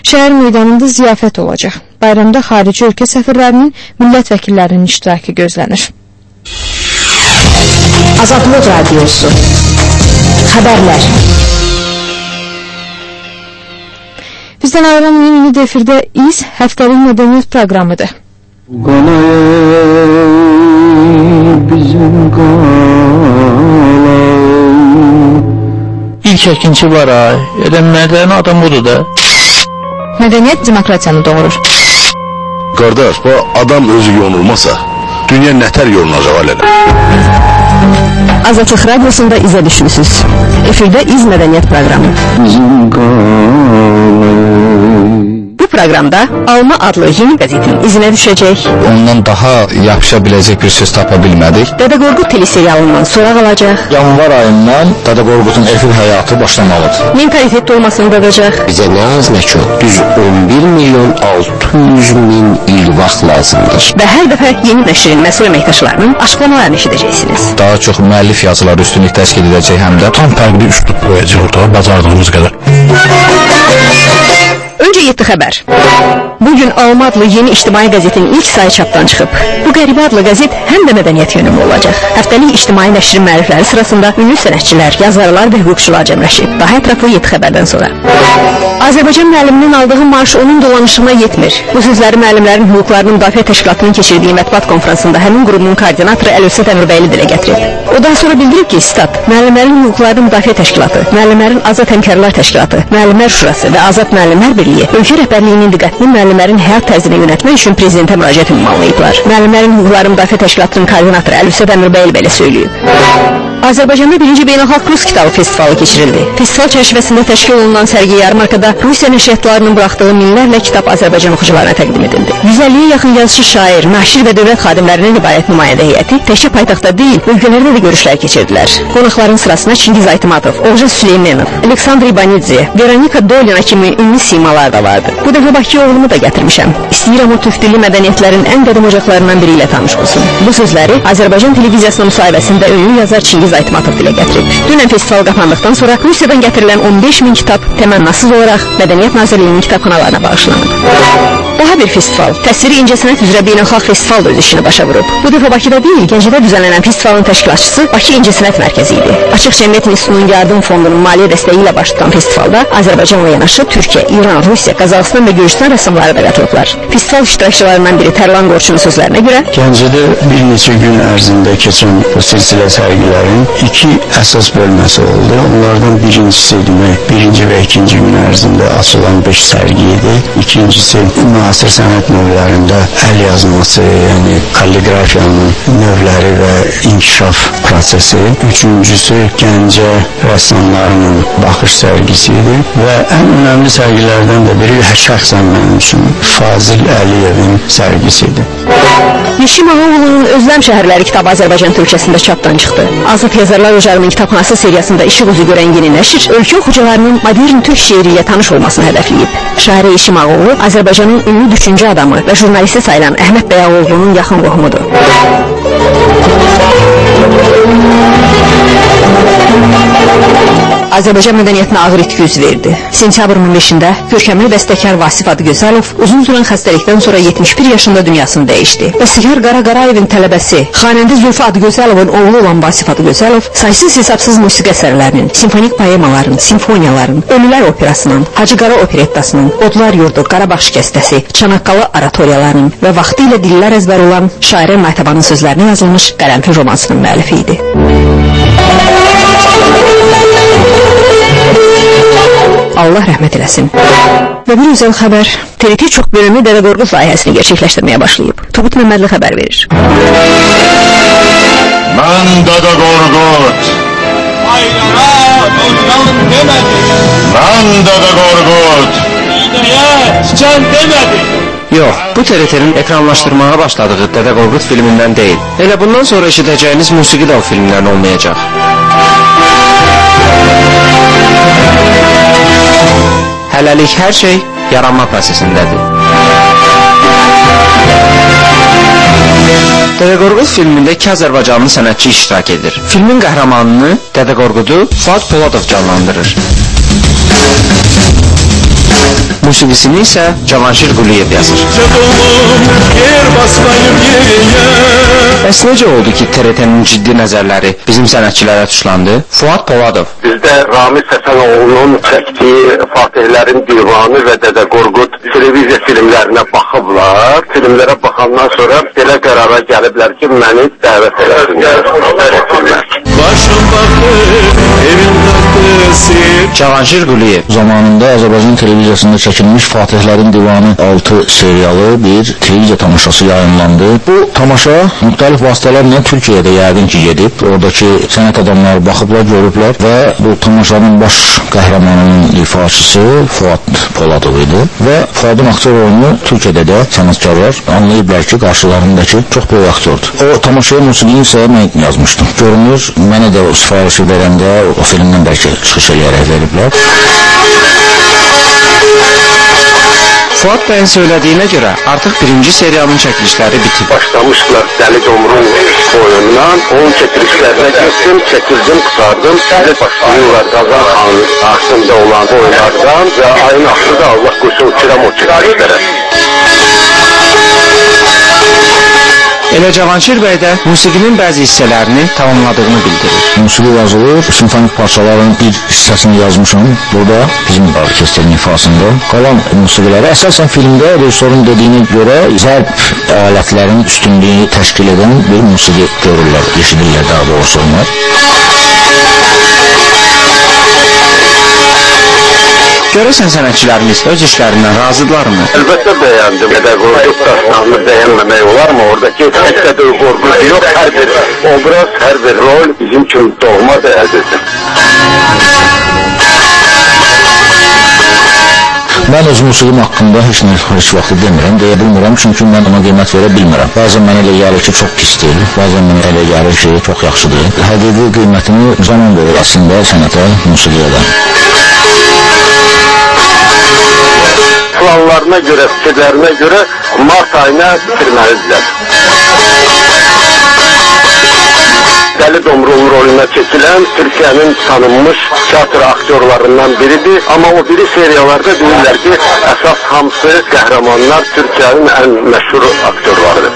Şəhər meydanında ziyafət olacaq. Bayramda xarici ölkə səfirlərinin, millət vəkillərinin iştirakı gözlənir. Azadlıq Radiosu Xəbərlər. Bizdən ayrılan yeni efirdə İz həftəlik mədəniyyət proqramıdır. İlk əkinçi var ay, mədəni adam budur da. Mədəniyyət demokratiyanı doğurur. Qardaş, bu adam özü yonulmasa, dünya nətər yolunacaq alələ. Azadlıq Radiosunda izə düşmüsünüz. Efirdə İz mədəniyyət proqramı. Bu proqramda Alma adlı yeni qəzetin izinə düşəcək. Ondan daha yapışa biləcək bir söz tapa bilmədik. Dədə Qorqud teleserialından soraq alacaq. Yanvar ayından Dədə Qorqudun efir həyatı başlamalıdır. Mentalitet dolmasını dadacaq. Bizə nə az nə çox, düz 11 milyon 600 min il vaxt lazımdır. Və hər dəfə yeni nəşrin məsul əməkdaşlarının açıqlamalarını eşidəcəksiniz. Daha çox müəllif yazıları üstünlük təşkil edəcək, həm də tam fərqli üslub qoyacaq ortaya, bacardığımız qədər. Öncə 7 xəbər. Bugün Alma adlı yeni ictimai qəzetin ilk sayı çapdan çıxıb. Bu qəribə adlı qəzet həm də mədəniyyət yönümlü olacaq. Həftəlik ictimai nəşrin müəllifləri sırasında ünlü sənətçilər, yazarlar və hüquqçular cəmləşib. Daha ətraflı 7 xəbərdən sonra. Azərbaycan müəlliminin aldığı maaş onun dolanışına yetmir. Bu sözləri müəllimlərin hüquqlarını müdafiə təşkilatının keçirdiyi mətbuat konfransında həmin qrupunun koordinatoru Əlövsət Əmirbəyli dilə gətirib. O daha sonra bildirib ki, stat, müəllimlərin hüquqlarını müdafiə təşkilatı, müəllimlərin azad həmkarlar təşkilatı, müəllimlər şurası və azad müəllimlər birliyi ölkə rəhbərliyinin diqqətini müəllimlərin həyat tərzini yönətmək üçün prezidentə müraciət ünvanlayıblar. Müəllimlərin hüquqları müdafiə təşkilatının koordinatoru Əlövsət Əmirbəyli belə söyləyib. Azərbaycanda 1-ci Beynəlxalq Rus kitabı festivalı keçirildi. Festival çərçivəsində təşkil olunan sərgi yarmarkada Rusiya nəşriyyatlarının buraxdığı minlərlə kitab Azərbaycan oxucularına təqdim edildi. 150-yə yaxın yazıcı, şair, naşir və dövlət xadimlərindən ibarət nümayəndə heyəti təkcə paytaxtda deyil, ölkələrdə də görüşlər keçirdilər. Qonaqların sırasına Çingiz Aytmatov, Olja Süleymanov, Aleksandr İbanidze, Veronika Dolina kimi ünlü simalar da vardı. Bu dəfə Bakı oğlumu da gətirmişəm. İstəyirəm o tüftülü mədəniyyətlərin ən qədim ocaqlarından biri ilə tanış olsun. Bu sözləri Azərbaycan televiziyasının müsahibəsində ünlü yazar Çingiz Aytmatov dilə gətirib. Dünən festival qapandıqdan sonra Rusiyadan gətirilən 15 min kitab təmənnasız olaraq Mədəniyyət Nazirliyinin kitabxanalarına bağışlanıb. Daha bir festival, təsviri incəsənət üzrə beynəlxalq festival da öz işini başa vurub. Bu dəfə Bakıda deyil, Gəncədə düzənlənən festivalın təşkilatçısı Bakı İncəsənət Mərkəzi idi. Açıq Cəmiyyət İnstitutunun yardım fondunun maliyyə dəstəyi ilə baş tutan festivalda Azərbaycanla yanaşı Türkiyə, İran, Rusiya, Qazaxıstan və Gürcüstan rəssamları da qatılıblar. Festival iştirakçılarından biri Tərlan Qorçunun sözlərinə görə Gəncədə bir neçə gün ərzində keçən bu silsilə sərgilərin 2 əsas bölməsi oldu. Onlardan birincisi demək, 1-ci və 2-ci gün ərzində açılan 5 sərgi idi. İkincisi müasir sənət növlərində əl yazması, yəni kalligrafiyanın növləri və inkişaf prosesi. Üçüncüsü Gəncə rəssamlarının baxış sərgisi idi və ən önəmli sərgilərdən də biri şəxsən mənim üçün Fazil Əliyevin sərgisidir. Yeşim Ağaoğlu'nun Özlem Şəhərləri kitabı Azərbaycan türkçəsində çapdan çıxdı. Azad Yazarlar Ocağı'nın kitabxanası seriyasında işıq üzü görən yeni nəşr ölkə oxucularının modern türk şeiri ilə tanış olmasını hədəfləyib. Şair Yeşim Ağaoğlu Azərbaycanın ünlü düşüncə adamı və jurnalisti sayılan Əhməd bəy Ağaoğlu'nun yaxın qohumudur. Azərbaycan mədəniyyətinə ağır itki üz verdi. Sentyabrın 15-də görkəmli bəstəkar Vasif Adıgözəlov uzun sürən xəstəlikdən sonra 71 yaşında dünyasını dəyişdi. Bəstəkar Qara Qarayevin tələbəsi, xanəndə Zülfü Adıgözəlovun oğlu olan Vasif Adıgözəlov saysız-hesabsız musiqi əsərlərinin, simfonik poemaların, simfoniyaların, Ölülər operasının, Hacı Qara operettasının, Odlar yurdu, Qarabağ şikəstəsi, Çanaqqalı oratoriyalarının və vaxtı ilə dillər əzbər olan şairin Maytabanın sözlərinə yazılmış qərənfil romansının müəllifi idi. Allah rəhmət eləsin. Və bir özəl xəbər, TRT çox bölümlü Dədə Qorqud layihəsini gerçəkləşdirməyə başlayıb. Tubut Məmmədli xəbər verir. Mən Dədə Qorqud. Bayrama dostan demedi. Mən Dədə Qorqud. İğneye sıçan demedi. Yox, bu TRT-nin ekranlaşdırmağa başladığı Dədə Qorqud filmindən deyil. Elə bundan sonra eşidəcəyiniz musiqi də o filmdən olmayacaq. Hələlik hər şey yaranma prosesindədir. Dədə Qorqud filmində 2 Azərbaycanlı sənətçi iştirak edir. Filmin qəhrəmanını Dədə Qorqudu Fuad Poladov canlandırır. Musiqisini isə Cavanşir Quliyev yazır. Bəs necə oldu ki, TRT-nin ciddi nəzərləri bizim sənətçilərə tuşlandı? Fuad Poladov. Bizdə Ramiz Həsənoğlu'nun çəkdiyi Fatihlərin Divanı və Dədə Qorqud televiziya filmlərinə baxıblar. Filmlərə baxandan sonra belə qərara gəliblər ki, məni dəvət eləsinlər. Cavanşir Quliyev. Zamanında Azərbaycan televiziyasında çəkilmiş Fatihlərin Divanı 6 serialı bir televiziya tamaşası yayınlandı. Bu tamaşa müxtəlif vasitələrlə Türkiyədə yəqin ki gedib. Oradakı sənət adamları baxıblar, görüblər və bu tamaşanın baş qəhrəmanının ifaçısı Fuad Poladov idi və Fuadın aktyor oyunu Türkiyədə də sənətkarlar anlayıblar ki, qarşılarındakı çox böyük aktordur. O tamaşaya musiqini isə mən yazmışdım. Görünür, mənə də o sifarişi verəndə o filmdən bəlkə çıxış eləyərək veriblər. Fuad bəyin söylədiyinə görə artıq birinci serialın çəkilişləri bitib. Başlamışlar Dəli Domrul oyunundan, onun çəkilişlərinə gittim, çəkildim, qısardım. Şimdi başlayırlar Qazan Xan'ın haqqında olan oyunlardan və ayın axırı da Allah qoysun uçuram o çəkilişlərə. Elə Cavanşir bəy də musiqinin bəzi hissələrini tamamladığını bildirir. Musiqi yazılır, simfonik parçaların bir hissəsini yazmışam. Burada bizim orkestrin ifasında. Qalan musiqiləri əsasən filmdə rejissorun dediyinə görə zərb alətlərin üstünlüyü təşkil edən bir musiqi görürlər, eşidirlər daha doğrusu onlar. Görəsən sənətçilərimiz öz işlərindən razıdırlarmı? Əlbəttə bəyəndim. Dədə Qorqud dastanını bəyənməmək olarmı? Oradakı Dədə Qorqud yox, hər bir obraz, hər bir rol bizim üçün doğma dəyərlidir. Mən öz musiqim haqqında heç vaxt demirəm, deyə bilmirəm, çünki mən ona qiymət verə bilmirəm. Bəzən mənə elə gəlir ki, çox pisdir, bəzən mənə elə gəlir ki, çox yaxşıdır. Həqiqi qiymətini zaman verir əslində sənətə, musiqiyə də. Planlarına görə, fikirlərinə görə mart ayına bitirməlidirlər. Dəli Domrul'un roluna çəkilən Türkiyənin tanınmış teatr aktyorlarından biridir. Amma o biri seriyalarda deyirlər ki, əsas hamısı qəhrəmanlar Türkiyənin ən məşhur aktyorlarıdır.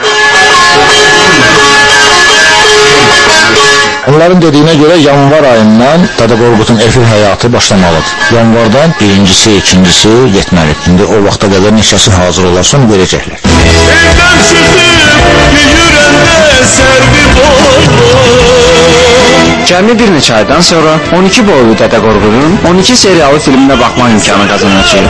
Onların dediyinə görə yanvar ayından Dədə Qorqudun efir həyatı başlamalıdır. Yanvardan birincisi, ikincisi yetməli. İndi o vaxta qədər neçəsi hazır olarsa onu verəcəklər. Cəmi bir neçə aydan sonra 12 boylu Dədə Qorqudun 12 seriyalı filminə baxmaq imkanı qazanacaq.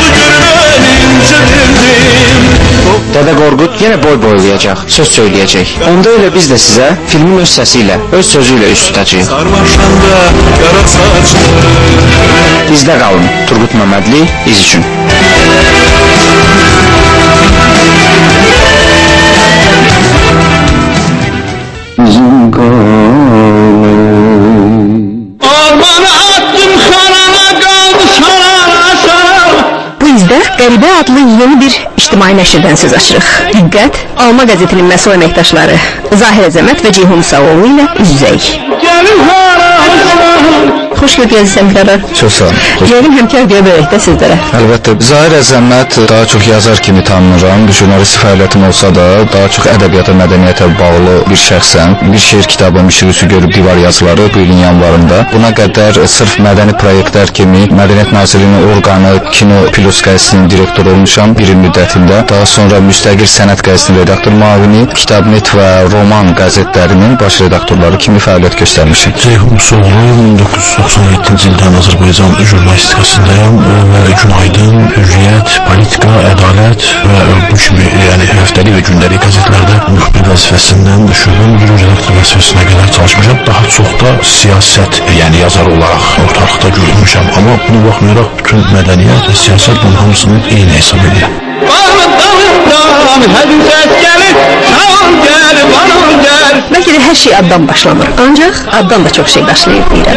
Dədə Qorqud yenə boy boylayacaq, söz söyləyəcək. Onda elə biz də sizə filmin öz səsi ilə, öz sözü ilə üst tutacağıq. Bizdə qalın, Turqut Məmmədli, İz üçün. Bizim Bu izdə Qəribə adlı yeni bir ictimai nəşrdən söz açırıq. Diqqət, Alma qəzetinin məsul əməkdaşları Zahir Əzəmət və Ceyhun Musaoğlu ilə üz-üzəyik. Xoş gördünüz səmkərlər. Çox sağ olun. Yerim həmkər deyə bilərək də sizlərə. Əlbəttə, Zahir Əzəmət daha çox yazar kimi tanınıram. Jurnalist fəaliyyətim olsa da, daha çox ədəbiyyata, mədəniyyətə bağlı bir şəxsəm. Bir şeir kitabı Mişiqüsü görüb divar yazıları bu ilin yanvarında. Buna qədər sırf mədəni proyektlər kimi Mədəniyyət Nazirliyinin orqanı Kino Plus qəzetinin direktoru olmuşam bir il müddətində. Daha sonra Müstəqil Sənət qəzetinin redaktor müavini, Kitabnet və Roman qəzetlərinin baş redaktorları kimi fəaliyyət göstərmişəm. Ceyhun Musaoğlu 1997-ci ildən Azərbaycan jurnalistikasındayım və Gün Aydın, Hürriyyət, Politika, Ədalət və bu kimi həftəlik və gündəlik qəzetlərdə müxbir vəzifəsindən düşürəm, bir redaktor vəzifəsinə qədər çalışmışam. Daha çox da siyasət, yəni yazar olaraq ortalıqda görmüşəm, amma buna baxmayaraq bütün mədəniyyət və siyasət bunun hamısını eyni hesab edirəm. Bəlkə də hər şey addan başlanır, ancaq addan da çox şey başlayır deyirəm.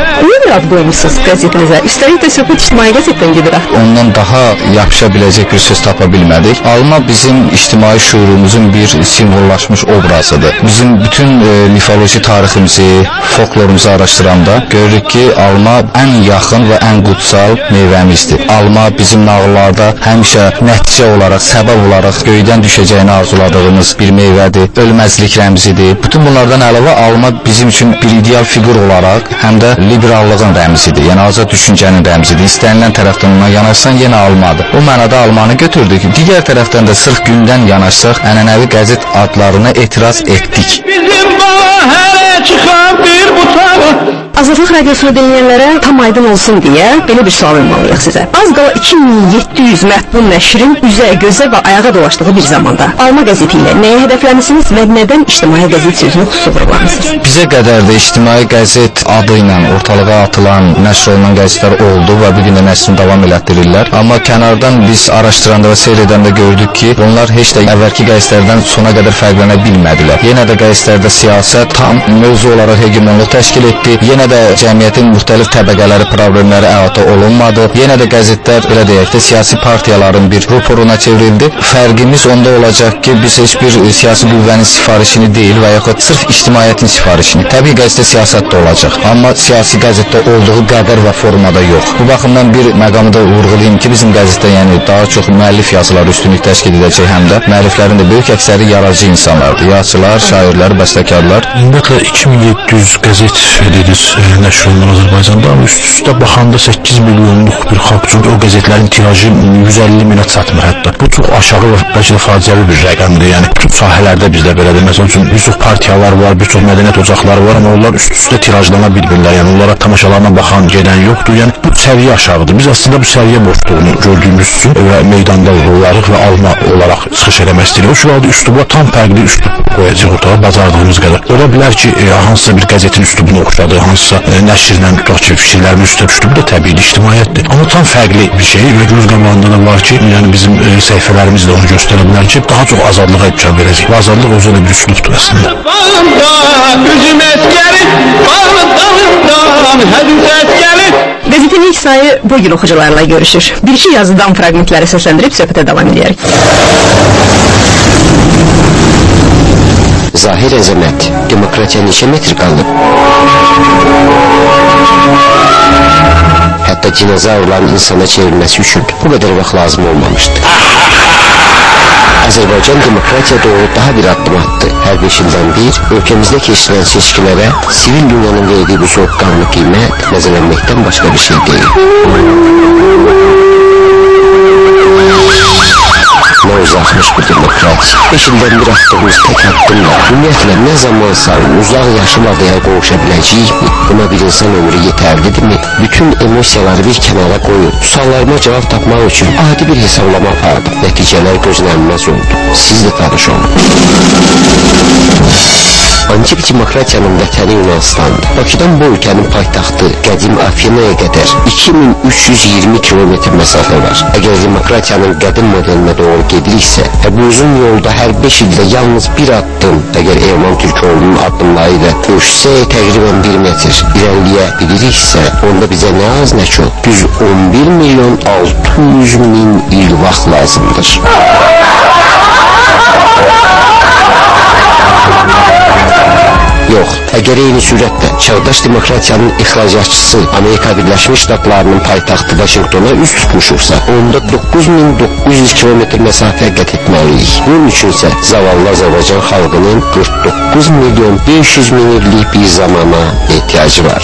bir ad qoymuşsunuz qəzetinizə? Üstəlik də söhbət ictimai qəzetdən gedir. Ondan daha yapışa biləcək bir söz tapa bilmədik. Alma bizim ictimai şuurumuzun bir simvollaşmış obrazıdır. Bizim bütün mifoloji tariximizi, folklorumuzu araşdıranda görürük ki, alma ən yaxın və ən qutsal meyvəmizdir. Alma bizim nağıllarda həmişə nəticə olaraq, səbəb olaraq göydən düşəcəyini arzuladığımız bir meyvədir, ölməzlik rəmzidir. Bütün bunlardan əlavə alma bizim üçün bir ideal fiqur olaraq həm də liberallığın rəmzidir. Yəni azad düşüncənin rəmzidir. İstənilən tərəfdən ona yanaşsan yenə almadır. O mənada almanı götürdük. Digər tərəfdən də sırf gündən yanaşsaq ənənəvi qəzet adlarına etiraz etdik. Bizim bahərə çıxan bir butağı. Azadlıq radiosunu dinləyənlərə tam aydın olsun deyə belə bir sual ünvanlayaq sizə. Az qala 2700 mətbu nəşrin üzə, gözə və ayağa dolaşdığı bir zamanda Alma qəzeti ilə nəyə hədəfləmisiniz və nədən ictimai qəzet sözünü xüsusiləşdirmisiniz? Bizə qədər də ictimai qəzet adı ilə ortalığa atılan, nəşr olunan qəzetlər oldu və bu gün də nəşrini davam elətdirirlər. Amma kənardan biz araşdıranda və seyr edəndə gördük ki, onlar heç də əvvəlki qəzetlərdən sona qədər fərqlənə bilmədilər. Yenə də qəzetlərdə siyasət tam mövzu olaraq hegemonluq təşkil etdi. Yenə də cəmiyyətin müxtəlif təbəqələri, problemləri əhatə olunmadı. Yenə də qəzetlər, belə deyək də, siyasi partiyaların bir ruporuna çevrildi. Fərqimiz onda olacaq ki, biz heç bir siyasi qüvvənin sifarişini deyil və yaxud sırf ictimaiyyətin sifarişini. Təbii qəzetdə siyasət də olacaq, amma siyasi qəzetdə olduğu qədər və formada yox. Bu baxımdan bir məqamı da vurğulayım ki, bizim qəzetdə yəni daha çox müəllif yazıları üstünlük təşkil edəcək, həm də müəlliflərin də böyük əksəri yaradıcı insanlardır. Yazıçılar, şairlər, bəstəkarlar. Ümumiyyətlə 2700 qəzet dediniz nəşr olunan Azərbaycanda, amma üst-üstə baxanda 8 milyonluq bir xalq üçün o qəzetlərin tirajı 150 minə çatmır hətta. Bu çox aşağı və bəlkə də faciəvi bir rəqəmdir. Yəni bütün sahələrdə bizdə belədir. Məsəl üçün bir çox partiyalar var, bir çox mədəniyyət ocaqları var, amma onlar üst-üstə tirajlana bilmirlər. Yəni onlara tamaşalarına baxan, gedən yoxdur. Yəni bu səviyyə aşağıdır. Biz əslində bu səviyyə boşluğunu gördüyümüz üçün və meydanda olarıq və alma olaraq çıxış eləmək istəyirik. O şu halda üsluba tam fərqli üslub qoyacaq otağa bacardığımız qədər. Ola bilər ki, hansısa bir qəzetin üslubunu oxşadı, hansısa nəşrlə tutaq ki, fikirlərin üstə üslubu da təbii ictimaiyyətdir. Amma tam fərqli bir şey və göz qabağında da var ki, yəni bizim səhifələrimiz də onu göstərə bilər ki, daha çox azadlığa imkan verəcək. Və azadlıq özü də bir üslubdur əslində. Qəzetin ilk sayı bu gün oxucularla görüşür. Bir-iki yazıdan fraqmentləri səsləndirib söhbətə davam edərik. Zahir əzəmət, demokratiya neçə metr qalıb? Hətta dinozavrların insana çevrilməsi üçün bu qədər vaxt lazım olmamışdı. Azərbaycan demokratiya doğru daha bir addım attı. Hər 5 ildən bir ölkəmizdə keçirilən seçkilərə sivil dünyanın verdiği bu soğukkanlı qiymət nəzərlənməkdən başqa bir şey deyil. Nə uzaqmış bu demokratiya. 5 ildən bir attığımız tək addımla ümumiyyətlə nə zamansa uzaq yaşıl adaya qovuşa biləcəyikmi? Buna bir insan ömrü yetərlidirmi? Bütün emosiyaları bir kənara qoyub suallarıma cavab tapmaq üçün adi bir hesablama apardım. Nəticələr gözlənilməz oldu. Siz də tanış olun. Antik demokratiyanın vətəni Yunanistandır. Bakıdan bu ülkənin paytaxtı qədim Afinaya qədər 2320 kilometr məsafə var. Əgər demokratiyanın qədim modelinə doğru gediriksə, bu uzun yolda hər 5 ildə yalnız bir addım, əgər Erman Türkoğlu'nun addımları ilə ölçsək təqribən 1 metr irəliyə biliriksə, onda bizə nə az nə çox 111 milyon 600 min il vaxt lazımdır. Yox, əgər eyni sürətlə çağdaş demokratiyanın ixracatçısı Amerika Birləşmiş Ştatlarının paytaxtı Vaşinqtona üst tutmuşuqsa, onda 9900 kilometr məsafə qət etməliyik. Bunun üçünsə zavallı Azərbaycan xalqının 49 milyon 500 min illik bir zamana ehtiyacı var.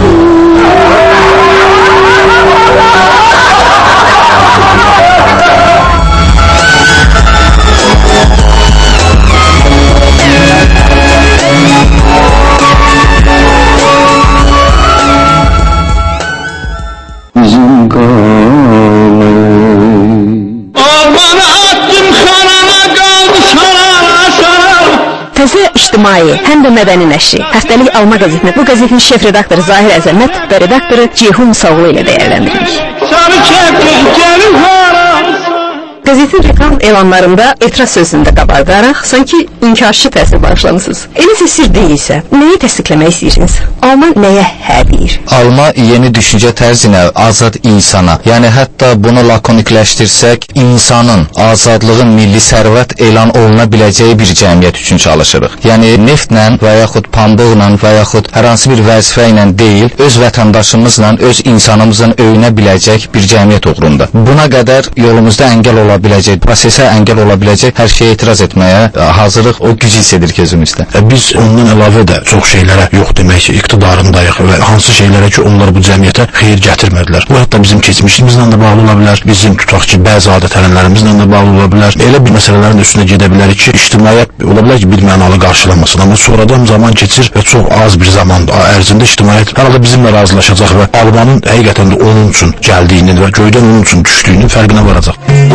Təzə ictimai, həm də mədəni nəşri, həftəlik Alma qəzetini bu qəzetin şef redaktoru Zahir Əzəmət və redaktoru Ceyhun Sağlı ilə dəyərləndiririk. Qəzetin reklam son elanlarında etiraz sözünü də qabardaraq, sanki inkarçı təsir bağışlamısınız. Eləsə sir deyilsə, nəyi təsdiqləmək istəyirsiniz? Alman nəyə hə deyir? Alma yeni düşüncə tərzinə, azad insana, yəni hətta bunu lakonikləşdirsək, insanın, azadlığın milli sərvət elan oluna biləcəyi bir cəmiyyət üçün çalışırıq. Yəni neftlə və yaxud pambıqla və yaxud hər hansı bir vəzifə ilə deyil, öz vətəndaşımızla, öz insanımızın öyünə biləcək bir cəmiyyət uğrunda. Buna qədər yolumuzda əngəl ola biləcək, prosesə əngəl ola biləcək hər şeyə etiraz etməyə hazırıq, o gücü hiss edir ki özümüzdə. Biz ondan əlavə də çox şeylərə yox demək iqtidarındayıq və hansı şeylərə ki onlar bu cəmiyyətə xeyir gətirmədilər. Bu hətta bizim keçmişimizlə də bağlı ola bilər, bizim tutaq ki bəzi adət-ənənələrimizlə də bağlı ola bilər. Elə bir məsələlərin üstünə gedə bilərik ki, ictimaiyyət ola bilər ki bir mənalı qarşılamasın, amma sonradan zaman keçir və çox az bir zaman ərzində ictimaiyyət hər halda bizimlə razılaşacaq və Almanın həqiqətən də onun üçün gəldiyinin və göydən onun üçün düşdüyünün fərqinə varacaq.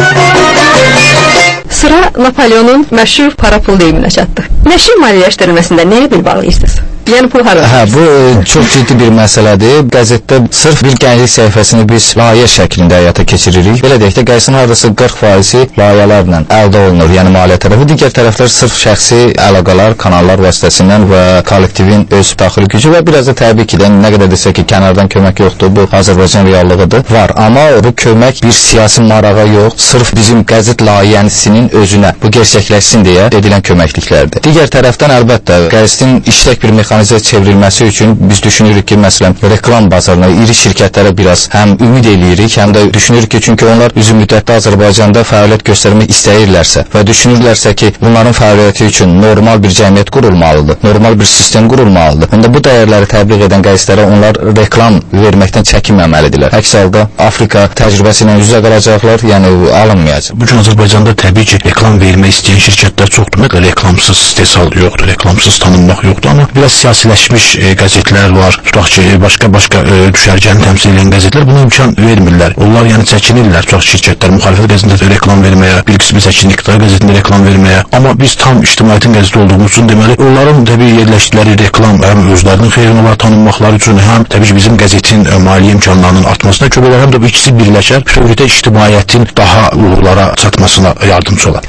Sıra Napoleonun məşhur para pul deyiminə çatdı. Nəşr maliyyələşdirilməsində nəyə bil bağlıyırsınız? Yəni pul hara? Bu çox ciddi bir məsələdir. Qəzetdə sırf bir gənclik səhifəsini biz layihə şəklində həyata keçiririk. Belə deyək də, qayısının hardasa 40% layihələrlə əldə olunur, yəni maliyyə tərəfi. Digər tərəflər sırf şəxsi əlaqələr, kanallar vasitəsindən və kollektivin öz daxili gücü və biraz da təbii ki, nə qədər desək ki, kənardan kömək yoxdur, bu Azərbaycan reallığıdır, var. Amma bu kömək bir siyasi marağa yox, sırf bizim qəzet layihəsinin özünə bu gerçəkləşsin deyə edilən köməkliklərdir. Digər tərəfdən əlbəttə qəzetin işlək bir mexanizmə çevrilməsi üçün biz düşünürük ki, məsələn, reklam bazarına, iri şirkətlərə biraz həm ümid eləyirik, həm də düşünürük ki, çünki onlar uzun müddətdə Azərbaycanda fəaliyyət göstərmək istəyirlərsə və düşünürlərsə ki, bunların fəaliyyəti üçün normal bir cəmiyyət qurulmalıdır, normal bir sistem qurulmalıdır. Onda bu dəyərləri təbliğ edən qəzetlərə onlar reklam verməkdən çəkinməməlidirlər. Əks halda Afrika təcrübəsi ilə üzə qalacaqlar, yəni alınmayacaq. Bu gün Azərbaycanda təbii ki, reklam vermək istəyən şirkətlər çoxdur. Nə qədər reklamsız istehsal yoxdur, reklamsız tanınmaq yoxdur, amma biraz siyasiləşmiş qəzetlər var. Tutaq ki, başqa düşərgəni təmsil edən qəzetlər buna imkan vermirlər. Onlar yəni çəkinirlər, çox şirkətlər müxalifət qəzetində reklam verməyə, bir qismi çəkinir iqtidar qəzetində reklam verməyə. Amma biz tam ictimaiyyətin qəzeti olduğumuz üçün deməli, onların təbii yerləşdikləri reklam həm özlərinin xeyrinə var tanınmaqları üçün, həm təbii ki, bizim qəzetin maliyyə imkanlarının artmasına kömək edir, həm də bu ikisi birləşər, bütövlükdə ictimaiyyətin daha uğurlara çatmasına yardımcı olar.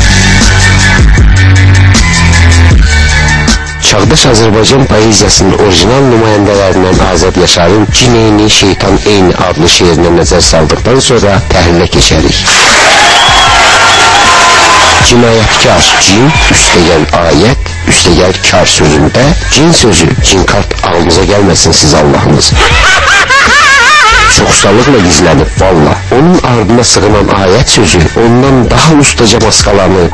Çağdaş Azərbaycan poeziyasının orijinal nümayəndələrindən Azad Yaşarın Cin eyni, Şeytan eyni adlı şeirinə nəzər saldıqdan sonra təhlilə keçərik. Cinayətkar, cin, üstəgəl ayət, üstəgəl kar sözündə cin sözü, cin kart ağlınıza gəlməsin siz Allahınız. Çox ustalıqla gizlənib valla. Onun ardına sığınan ayət sözü ondan daha ustaca maskalanır.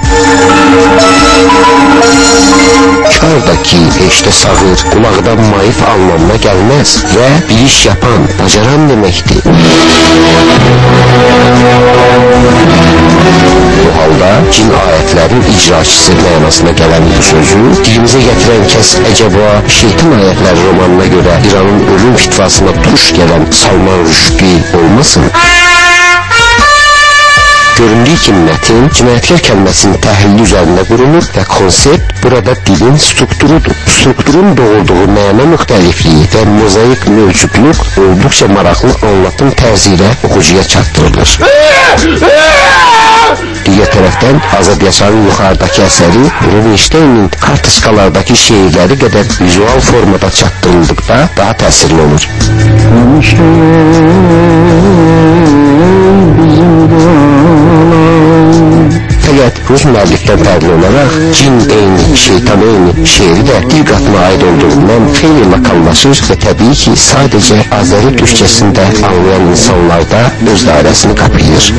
Kar da ki, eşdə sağır, qulaqdan mayıf anlamına gəlməz və bir iş yapan, bacaran deməkdir. Bu halda cin ayətlərin icraçısı mənasına gələn bu sözü dilimizə gətirən kəs əcəba şeytan ayətləri romanına görə İranın ölüm fitvasına tuş gələn Salman Rushdie olmasın? Göründüyü ki, mətin cinayətkar kəlməsinin təhlili üzərində qurulur və konsept burada dilin strukturudur. Strukturun doğurduğu məna müxtəlifliyi və mozaik mövcudluq olduqca maraqlı anlatım tərzi ilə oxucuya çatdırılır. Digər tərəfdən Azad Yaşarın yuxarıdakı əsəri Rubinstein'in kartıskalardakı şeirləri qədər vizual formada çatdırıldıqda daha təsirli olur. Fəqət Rus müəllifdən fərqli olaraq cin eyni, şeytan eyni şeiri də dil qatına aid olduğundan xeyli lokallaşır və təbii ki, sadəcə Azəri türkçəsində anlayan insanlarda öz dairəsini qapıyır.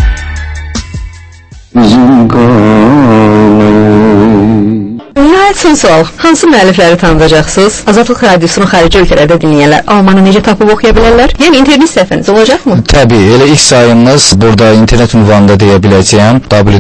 Nihayət son Son sual. Hansı müəllifləri tanıdacaqsınız? Azadlıq Radiosunun xarici ölkələrdə dinləyənlər Almanı necə tapıb oxuya bilərlər? Yəni internet səhifəniz olacaqmı? Təbii, elə ilk sayımız burada internet ünvanında deyə biləcəyəm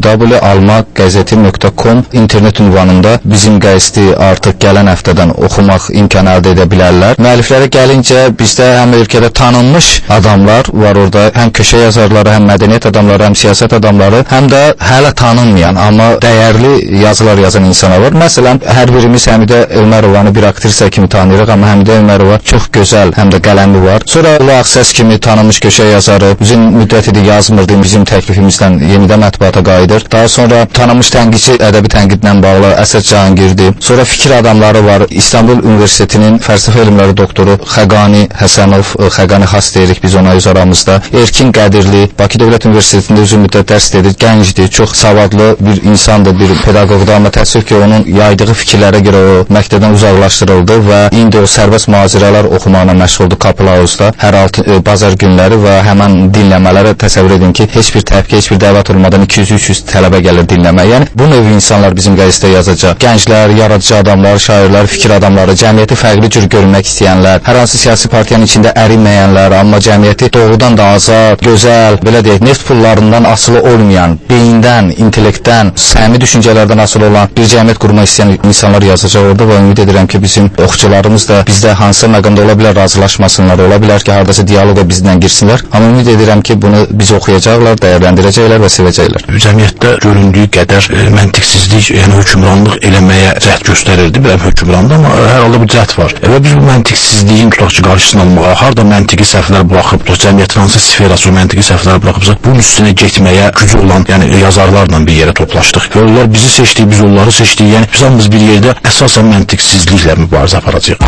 www.almaqgazeti.com internet ünvanında bizim qəzeti artıq gələn həftədən oxumaq imkanı əldə edə bilərlər. Müəlliflərə gəlincə bizdə həm ölkədə tanınmış adamlar var orada, həm köşə yazarları, həm mədəniyyət adamları, həm siyasət adamları, həm də hələ tanınmayan, amma dəyərli yazılar yazan insanlar var. Məsələn, hər birimiz Həmidə Ömərovanı bir aktrisa kimi tanıyırıq, amma Həmidə Ömərova çox gözəl, həm də qələmi var. Sonra Ulu Ağsəs kimi tanınmış köşə yazarı, uzun müddət idi yazmırdı, bizim təklifimizdən yenidən mətbuata qayıdır. Daha sonra tanınmış tənqidçi, ədəbi tənqidlə bağlı Əsəd Cahangirdi. Sonra fikir adamları var. İstanbul Universitetinin fəlsəfə elmləri doktoru Xəqani Həsənov, Xəqani Xas deyirik biz ona öz aramızda. Erkin Qədirli, Bakı Dövlət Universitetində uzun müddət dərs edir, gəncdir, çox savadlı bir insandır, bir pedaqoqdur, amma təəssüf ki, onun yaydığı fikirlərə görə o məktəbdən uzaqlaşdırıldı və indi o sərbəst mühazirələr oxumaqla məşğuldur Kapıl Havuzda hər bazar günləri və həmən dinləmələrə təsəvvür edin ki, heç bir təpki, heç bir dəvət olmadan 200-300 tələbə gəlir dinləməyə. Yəni bu növ insanlar bizim qəzetdə yazacaq. Gənclər, yaradıcı adamlar, şairlər, fikir adamları, cəmiyyəti fərqli cür görmək istəyənlər, hər hansı siyasi partiyanın içində əriməyənlər, amma cəmiyyəti doğrudan da azad, gözəl, belə deyək, neft pullarından asılı olmayan, beyindən, intellektdən, səmi düşüncələrdən asılı olan bir cəmiyyət qurmaq istəyən insanlar yazacaq orada və ümid edirəm ki, bizim oxucularımız da bizdə hansısa məqamda ola bilər razılaşmasınlar, ola bilər ki, hardasa dialoqa bizlə girsinlər, amma ümid edirəm ki, bunu biz oxuyacaqlar, dəyərləndirəcəklər və sevəcəklər. Cəmiyyətdə göründüyü qədər məntiqsizlik, yəni hökmranlıq eləməyə cəhd göstərirdi, biləm hökmranda, amma hər halda bu cəhd var. Və biz bu məntiqsizliyin tutaq ki, qarşısını almağa, harda məntiqi səhvlər buraxıb, cəmiyyətin hansı sferası o məntiqi səhvlər buraxıbsa, bunun üstünə getməyə gücü olan, yəni yazarlarla bir yerə toplaşdıq. Və onlar bizi seçdik, biz onları seçdik, yəni biz hamımız bir yerdə əsasən məntiqsizliklə mübarizə aparacağıq.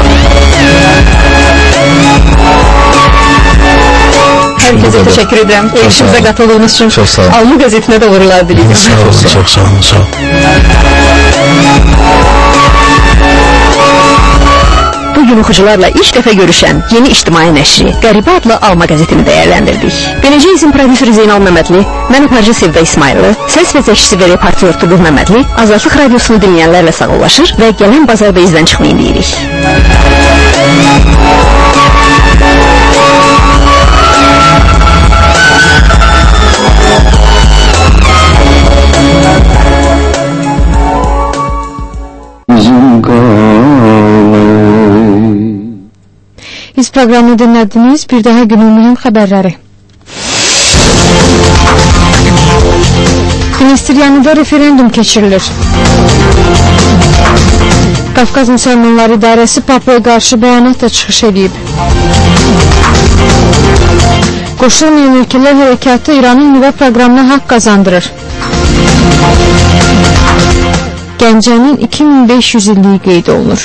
Hər kəsə təşəkkür edirəm. Erişimizə qatıldığınız üçün. Çox sağ olun. Alma qəzetinə də uğurlar diləyirəm. Çox sağ olun, sağ olun. Bugün oxucularla ilk dəfə görüşən yeni ictimai nəşri Qəribə adlı Alma qəzetini dəyərləndirdik. Beləcə izin prodüseri Zeynal Məmmədli, mən aparıcı Sevda İsmayılı, səs və çəkicisi və reportyor Tuğrul Məmmədli Azadlıq Radiosunu dinləyənlərlə sağollaşır və gələn bazarda izdən çıxmayın deyirik. Biz proqramını dinlədiniz. Bir daha günün mühüm xəbərləri. Ministeriyanında referendum keçirilir. Qafqaz Müsəlmanları İdarəsi Papaya qarşı bəyanatla çıxış edib. Qoşulmayan ölkələr hərəkatı İranın nüvə proqramına haqq qazandırır. Gəncənin 2500 illiyi qeyd olunur.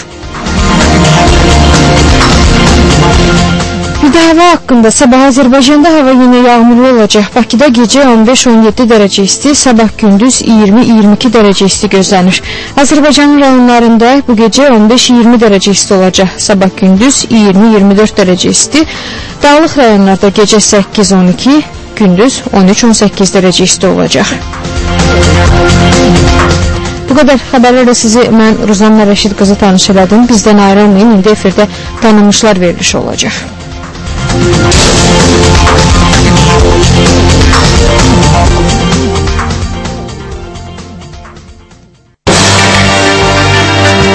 Bir də hava haqqında sabah Azərbaycanda hava yenə yağmurlu olacaq. Bakıda gecə 15-17 dərəcə isti, sabah gündüz 20-22 dərəcə isti gözlənir. Azərbaycanın rayonlarında bu gecə 15-20 dərəcə isti olacaq, sabah gündüz 20-24 dərəcə isti. Dağlıq rayonlarda gecə 8-12, gündüz 13-18 dərəcə isti olacaq. Bu qədər xəbərlərlə sizi mən Ruzanna Rəşid qızı tanış elədim. Bizdən ayrılmayın, indi efirdə tanınmışlar verilişi olacaq.